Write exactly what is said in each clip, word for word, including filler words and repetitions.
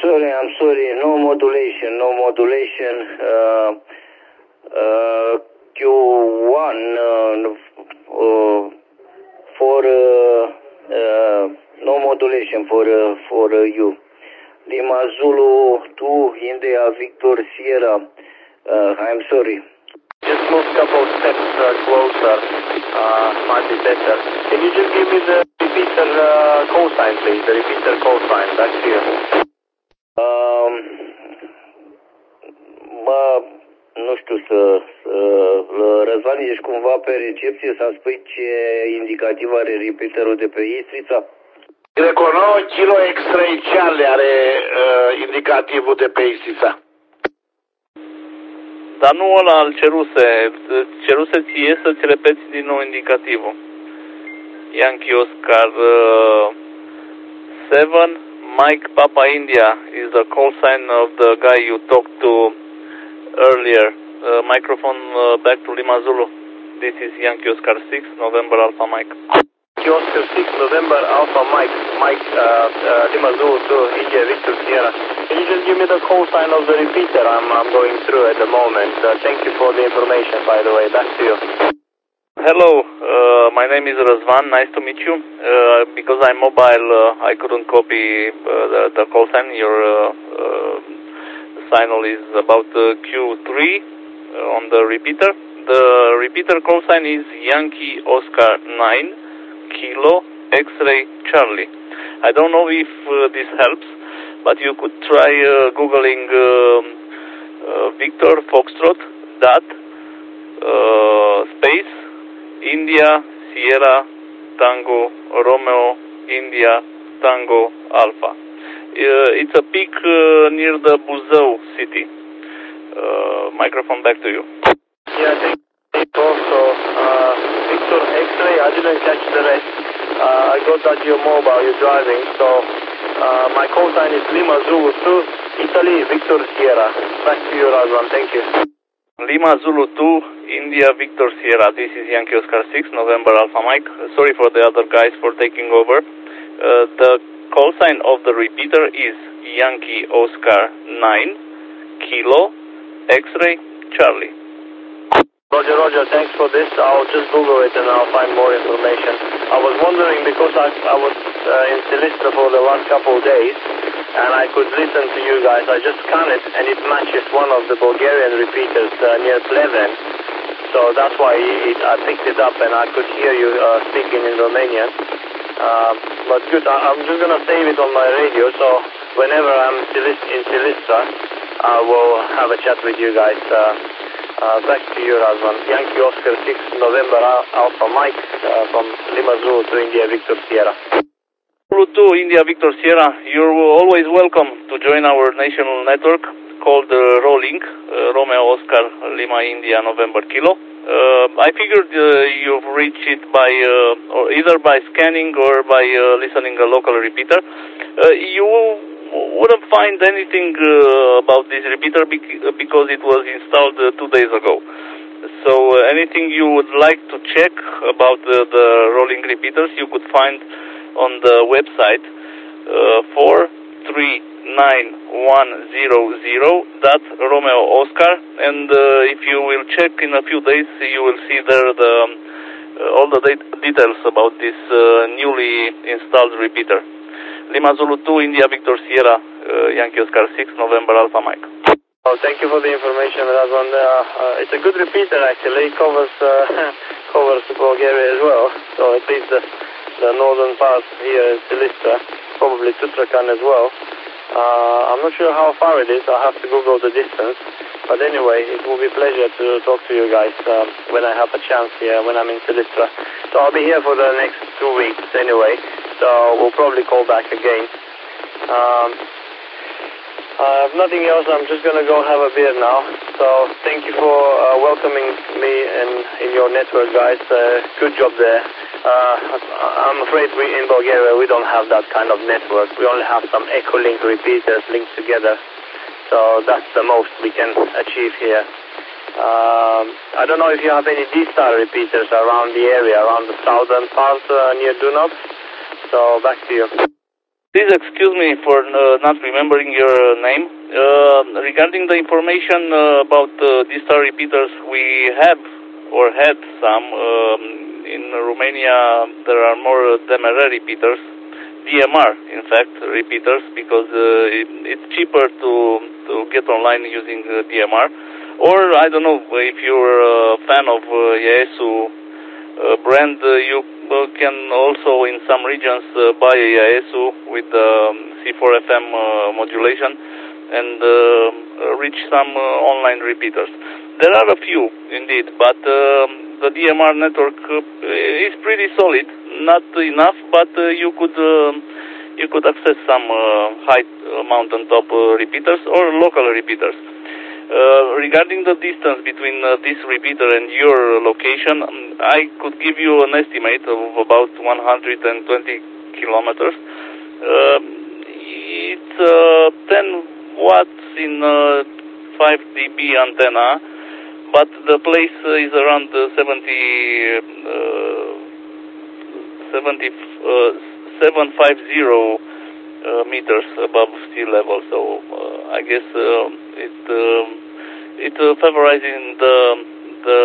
sorry, I'm sorry. No modulation, no modulation. Uh, uh, Q one uh, uh, for uh, uh, no modulation for uh, for uh, you. Lima Zulu two India Victor Sierra. Uh, I'm sorry. Just move a couple steps uh, closer. Uh, might be better. Can you just give me the repeater uh, call sign, please? The repeater call sign. Back to you. Um, mă, nu știu să, să Răzvan, ești cumva pe recepție să-mi spui ce indicativ are repeaterul de pe Istrița? Greco nouă Kilo X-Ray Charlie are uh, indicativul de pe Istrița. Dar nu ăla îl ceruse, ceruse ție să-ți repeți din nou indicativul. Yankee Oscar uh, seven, Mike Papa India is the call sign of the guy you talked to earlier. Uh, microphone uh, back to Lima Zulu. This is Yankee Oscar six, November Alpha Mike. Yankee Oscar six, November Alpha Mike, Mike uh, uh, Lima Zulu two, India Victor Sierra. Can you just give me the call sign of the repeater I'm, I'm going through at the moment? Uh, thank you for the information, by the way. Back to you. Hello, uh, my name is Razvan. Nice to meet you. Uh, because I'm mobile, uh, I couldn't copy uh, the, the call sign. Your uh, uh, signal is about uh, Q three uh, on the repeater. The repeater call sign is Yankee Oscar nine, Kilo X-Ray Charlie. I don't know if uh, this helps, but you could try uh, Googling uh, uh, Victor Foxtrot dot uh, space India Sierra Tango Romeo India Tango Alpha. Uh, it's a peak uh, near the Buzău city. Uh, microphone back to you. Yeah, thank you. Also, uh, Victor X-Ray, I didn't catch the rest. Uh, I got that you're mobile, you're driving, so uh, my call sign is Lima Zulu two, Italy, Victor Sierra. Back to you, Razvan, thank you. Lima Zulu two, India Victor Sierra. This is Yankee Oscar six, November Alpha Mike. Sorry for the other guys for taking over. Uh, the call sign of the repeater is Yankee Oscar nine, Kilo X-Ray Charlie. Roger, Roger, thanks for this. I'll just Google it and I'll find more information. I was wondering because I, I was uh, in Silistra for the last couple of days and I could listen to you guys. I just scanned it and it matches one of the Bulgarian repeaters uh, near Pleven. So that's why it, I picked it up and I could hear you uh, speaking in Romanian. Uh, but good, I, I'm just going to save it on my radio, so whenever I'm in Silistra, I will have a chat with you guys. Uh, Uh, back to you, Razvan. Yankee Oscar six, November Alpha Mike uh, from Lima Zulu to India Victor Sierra. Zulu two, India Victor Sierra. You're always welcome to join our national network called uh, Rolling, uh, Romeo Oscar Lima India November Kilo. Uh, I figured uh, you've reached it by uh, or either by scanning or by uh, listening a local repeater. Uh, you wouldn't find anything uh, about this repeater because it was installed uh, two days ago. So uh, anything you would like to check about the, the rolling repeaters, you could find on the website uh, four three nine one zero zero dot Romeo Oscar, and uh, if you will check in a few days, you will see there the uh, all the details about this uh, newly installed repeater. Lima Zulu two, India Victor Sierra, uh, Yankee Oscar six, November Alpha Mike. Oh, thank you for the information, Razvan. Uh, uh, it's a good repeater, actually. It covers, uh, covers Bulgaria as well. So at least the, the northern part here in Silistra, probably Tutrakan as well. Uh, I'm not sure how far it is. I'll have to Google the distance. But anyway, it will be a pleasure to talk to you guys um, when I have a chance here, when I'm in Silistra. So I'll be here for the next two weeks anyway. So we'll probably call back again. Um, I have nothing else. I'm just going to go have a beer now. So thank you for uh, welcoming me in, in your network, guys. Uh, good job there. Uh, I'm afraid we in Bulgaria, we don't have that kind of network. We only have some Echolink repeaters linked together. So that's the most we can achieve here. Um, I don't know if you have any D-Star repeaters around the area, around the southern part uh, near Dunab. So back to you. Please excuse me for uh, not remembering your uh, name. Uh, regarding the information uh, about uh, D-Star repeaters, we have or had some. Um, in Romania, there are more D M R repeaters, D M R, in fact, repeaters, because uh, it, it's cheaper to, to get online using uh, D M R. Or, I don't know, if you're a fan of uh, Yaesu uh, brand, uh, you uh, can also, in some regions, uh, buy a Yaesu with um, C four F M uh, modulation and uh, reach some uh, online repeaters. There are a few, indeed, but uh, the D M R network uh, is pretty solid. Not enough, but uh, you could uh, you could access some uh, high uh, mountaintop uh, repeaters or local repeaters. Uh, regarding the distance between uh, this repeater and your location, I could give you an estimate of about one hundred twenty kilometers. Uh, it's uh, ten watts in uh, five D B antenna, but the place is around uh, seventy, uh, seventy, uh, seven fifty uh, meters above sea level. So uh, I guess uh, it uh, it uh, favorizing the the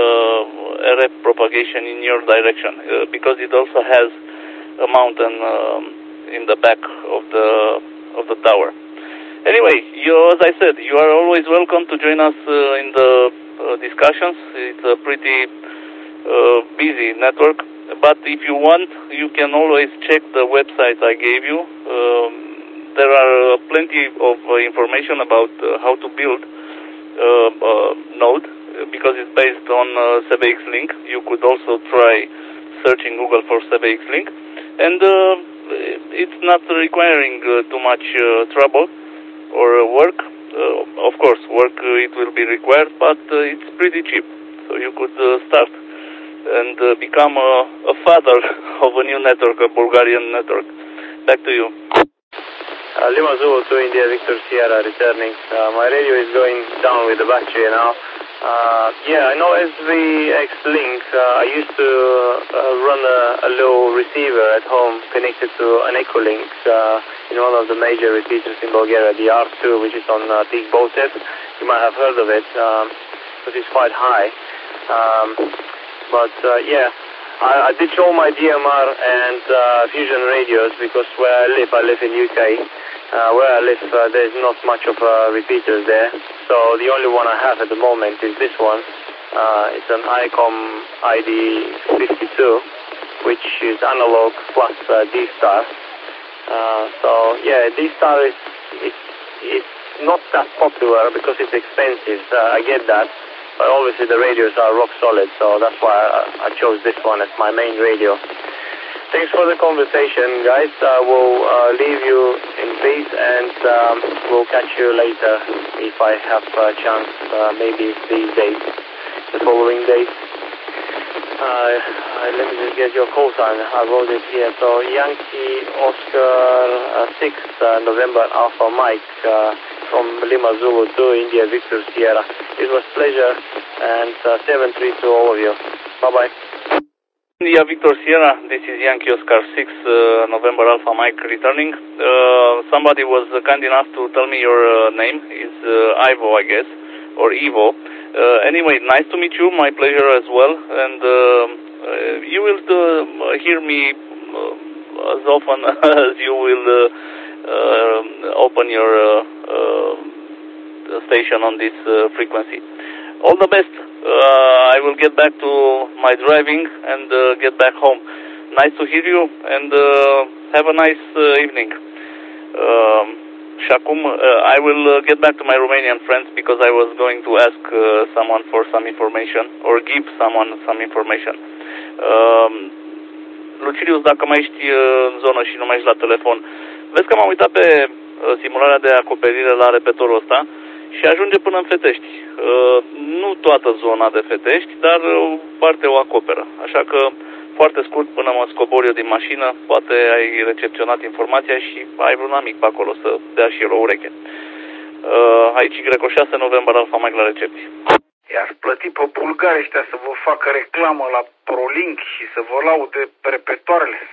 R F propagation in your direction uh, because it also has a mountain um, in the back of the of the tower. Anyway, you, as I said, you are always welcome to join us uh, in the uh, discussions. It's a pretty uh, busy network, but if you want, you can always check the website I gave you. Um, there are uh, plenty of uh, information about uh, how to build uh, uh, node, because it's based on uh, C B X Link. You could also try searching Google for C B X Link, and uh, it's not requiring uh, too much uh, trouble or work. Uh, of course, work uh, it will be required, but uh, it's pretty cheap. So you could uh, start and uh, become a, a father of a new network, a Bulgarian network. Back to you. Uh, Lima Zulu to India Victor Sierra returning. Uh, my radio is going down with the battery now. Uh, yeah, I know S V X Link. Uh, I used to uh, run a, a low receiver at home connected to an Echolink uh, in one of the major repeaters in Bulgaria, the R two, which is on uh, Big Botev. You might have heard of it, um, but it's quite high. Um, but uh, yeah, I, I ditched all my D M R and uh, fusion radios because where I live, I live in U K. Uh, where I live, uh, there's not much of uh, repeaters there. So the only one I have at the moment is this one. Uh, it's an ICOM I D fifty-two, which is analog plus uh, D-Star. Uh, so yeah, D-Star is it's, it's not that popular because it's expensive. Uh, I get that, but obviously the radios are rock solid. So that's why I, I chose this one as my main radio. Thanks for the conversation, guys. Uh, we'll uh, leave you in peace, and um, we'll catch you later if I have a chance, uh, maybe these days, the following days. Uh, uh, let me just get your call sign. I wrote it here. So, Yankee Oscar uh, six, uh, November Alpha Mike, uh, from Lima Zulu to India Victor Sierra. It was a pleasure, and uh, seven three to all of you. Bye-bye. India Victor Sierra, this is Yankee Oscar six, uh, November Alpha Mike returning. Uh, somebody was uh, kind enough to tell me your uh, name. It's uh, Ivo, I guess, or Ivo. Uh, anyway, nice to meet you, my pleasure as well. And uh, uh, you will uh, hear me uh, as often as you will uh, uh, open your uh, uh, station on this uh, frequency. All the best. Uh, I will get back to my driving and uh, get back home. Nice to hear you, and uh, have a nice uh, evening. Um, și acum, uh, I will uh, get back to my Romanian friends because I was going to ask uh, someone for some information or give someone some information. Um, Lucilius, dacă mai ești în zonă și nu mai ești la telefon, vezi că m-am uitat pe uh, simularea de acoperire la repetorul ăsta și ajunge până în Fetești. Uh, nu toată zona de Fetești, dar o parte o acoperă. Așa că, foarte scurt, până mă scobor eu din mașină, poate ai recepționat informația și ai vreun amic pe acolo să dea și el o ureche. Uh, aici Greco șase, November Alpha Mike la recepție. I-aș plăti pe bulgari ăștia să vă facă reclamă la ProLink și să vă laude repetoarele.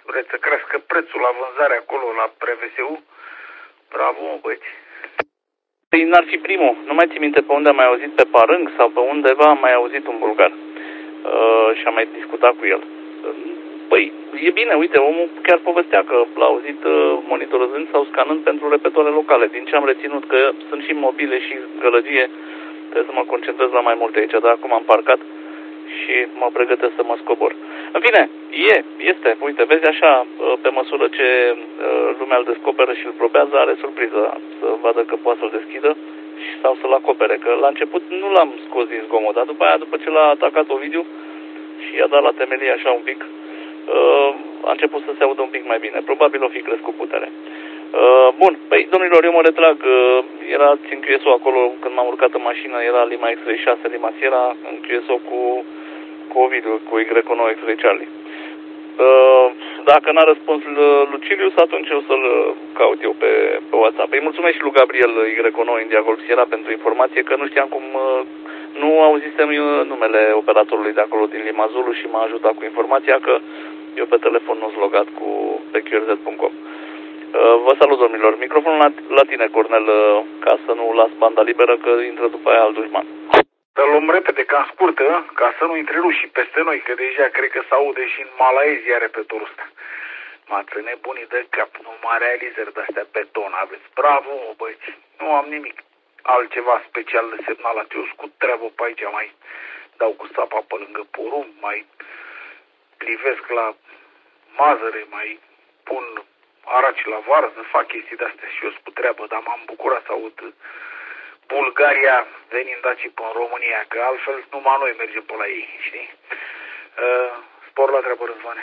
vreți să crească prețul la vânzare acolo, la P R V S U? Bravo, mă, băieți! Păi n-ar fi primul. Nu mai țin minte pe unde am mai auzit, pe Parâng sau pe undeva am mai auzit un bulgar. Uh, și am mai discutat cu el. Păi, e bine, uite, omul chiar povestea că l-a auzit uh, monitorizând sau scanând pentru repetoare locale. Din ce am reținut, că sunt și mobile și gălăgie, trebuie să mă concentrez la mai multe aici, dar acum am parcat și mă pregătesc să mă scobor. În fine, e, este, uite, vezi așa, pe măsură ce lumea îl descoperă și îl probează, are surpriză să vadă că poate să-l deschidă și sau să-l acopere, că la început nu l-am scos din zgomot, dar după aia, după ce l-a atacat Ovidiu și i-a dat la temelie așa un pic, a început să se audă un pic mai bine. Probabil o fi crescut putere. Bun, păi, domnilor, eu mă retrag. Era în Q S O acolo, când m-am urcat în mașină, era Lima X-Ray șase, Lima Sierra, în Q S O cu, cu Ovidiu, cu Y nouă X-Ray Charlie. Dacă n-a răspuns Lucilius, atunci o să-l caut eu pe, pe WhatsApp. Îi mulțumesc și lui Gabriel Y nouă India Golf Sierra pentru informație, că nu știam cum, nu auzisem numele operatorului de acolo din Lima Zulu și m-a ajutat cu informația că eu pe telefon nu sunt logat cu pe Q R Z punct com. Vă salut, domnilor. Microfonul la, la tine, Cornel, ca să nu las banda liberă, că intră după aia alt dușman. Să luăm repede, ca scurtă, ca să nu intre rușii peste noi, că deja cred că s-aude și în Malaezia repetorul ăsta. M-ați nebunit de cap, numai realizări de-astea beton aveți. Bravo, băieți, nu am nimic altceva special de semnalat. Eu scut treabă pe aici, mai dau cu sapa pe lângă porum, mai privesc la mazăre, mai pun araci la varză, fac chestii de-astea și eu cu treabă, dar m-am bucurat să aud Bulgaria venind aici pe în România, că altfel numai noi mergem pe la ei, știi? Uh, spor la treabă, Răzvane.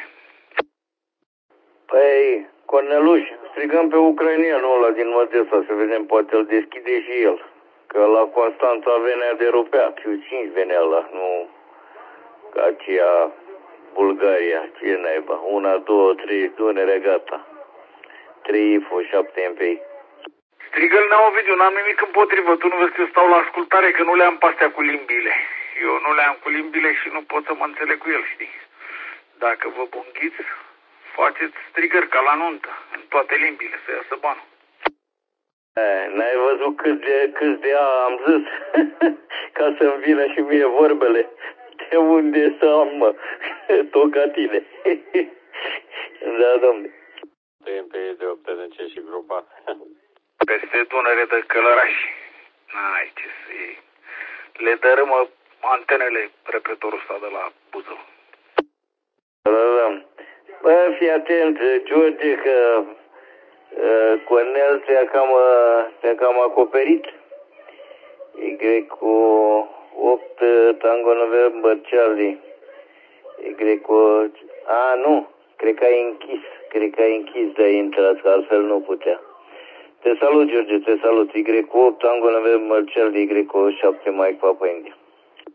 Păi, Corneluș, strigăm pe ucrainianul ăla din Odessa să vedem, poate îl deschide și el. Că la Constanța venea de rupea, Q cinci venea la, nu ca aceea Bulgaria, ce naiba, una, două, trei, Dunăre, gata. trei I F O, șapte M P I. Strigă-l, Nea Ovidiu, n-am nimic împotrivă, tu nu vezi că eu stau la ascultare, că nu le-am pastea cu limbile. Eu nu le-am cu limbile și nu pot să mă înțeleg cu el, știi? Dacă vă bunghiți, faceți strigări ca la nuntă, în toate limbile, să iasă banul. N-ai văzut cât de, cât de a am zis? Ca să-mi vină și mie vorbele. De unde să am, mă? Tot ca tine. Da, domne. M P I de opt N C și grupa. Peste Dunăre de călărași. N-ai ce să iei. Le dărâmă antenele repetorul ăsta de la Buzău. Da, da. Bă, fii atent, George, că uh, Cornel te-a cam, te-a cam acoperit. Y cu opt Tango November Charlie. Y cu... A, nu. Cred că ai închis. Cred că ai închis de-a intrat, că altfel nu putea. Te salut, George, te salut. Y cu opt Tango November Charlie, Y cu șapte Mike Papa India.